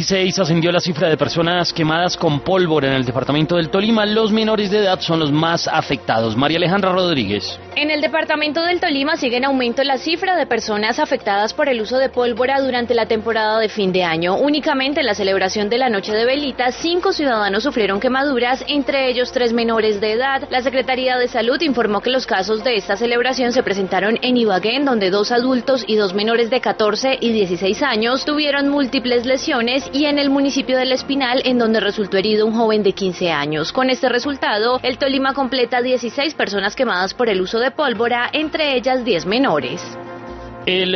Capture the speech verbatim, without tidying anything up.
seis ascendió la cifra de personas quemadas con pólvora en el departamento del Tolima. Los menores de edad son los más afectados. María Alejandra Rodríguez. En el departamento del Tolima sigue en aumento la cifra de personas afectadas por el uso de pólvora durante la temporada de fin de año. Únicamente en la celebración de la Noche de Velitas, cinco ciudadanos sufrieron quemaduras, entre ellos tres menores de edad. La Secretaría de Salud informó que los casos de esta celebración se presentaron en Ibagué, en donde dos adultos y dos menores de catorce y dieciséis años tuvieron múltiples lesiones, y en el municipio del Espinal, en donde resultó herido un joven de quince años. Con este resultado, el Tolima completa dieciséis personas quemadas por el uso de pólvora, entre ellas diez menores. El